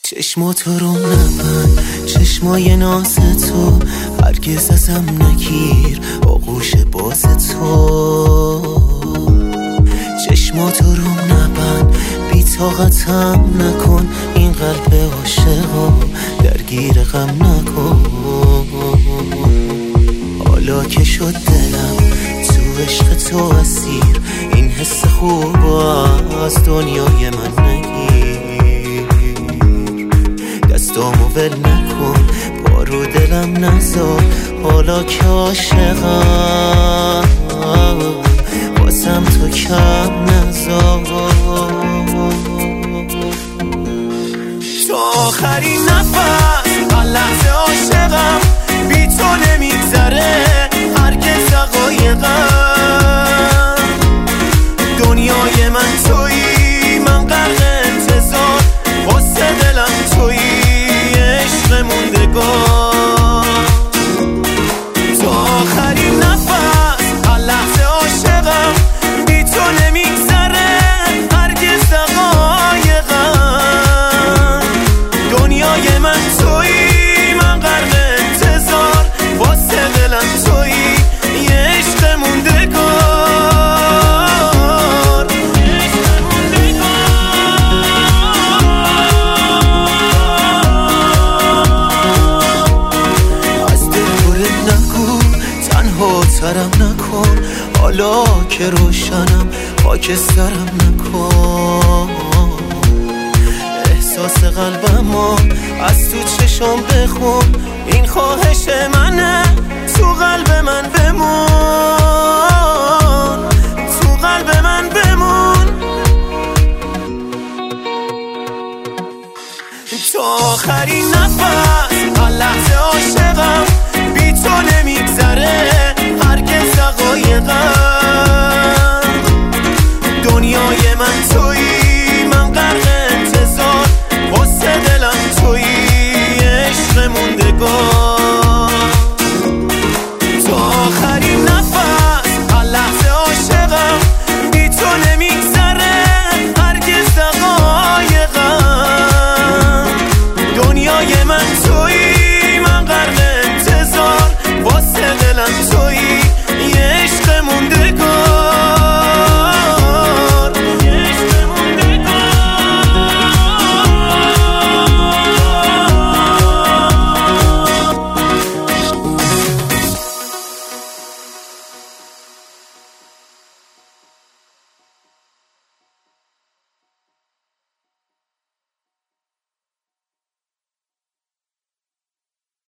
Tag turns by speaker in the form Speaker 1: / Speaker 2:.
Speaker 1: چشماتو رو نبند، چشمای ناز تو هرگز ازم نگیر، آغوش باز تو. چشماتو رو نبند، بی‌طاقتم نکن، این قلب عاشقا درگیر غم نکن. حالا که شد دلم تو عشق تو اسیر، این حس خوب از دنیای من نگیر. دستامو ول نکن، پا رو دلم نذار، حالا که عاشقم واسم تو کم نذار. تا آخرین نفس هر لحظه عاشقم، بی تو نمیگذره هرگز دقایقم. دنیای من تویی، من غرق انتظار، واسه دلم تویی، عشق موندگار. تا آخرین نفس هر لحظه عاشقم، بی تو نمیگذره هرگز دقایقم. دنیای من تویی، من غرق انتظار، واسه دلم تویی، یه عشق موندگار. از دل برد نگو، تنها ترم نکن، حالا که روشنم خاکسترم نکن. احساس قلبمو از تو چشم بخون، این خواهش منه، تو قلب من بمون، تو قلب من بمون. تا آخرین نفس هر لحظه عاشقم، بی تو نمیگذره هرگز دقایقم.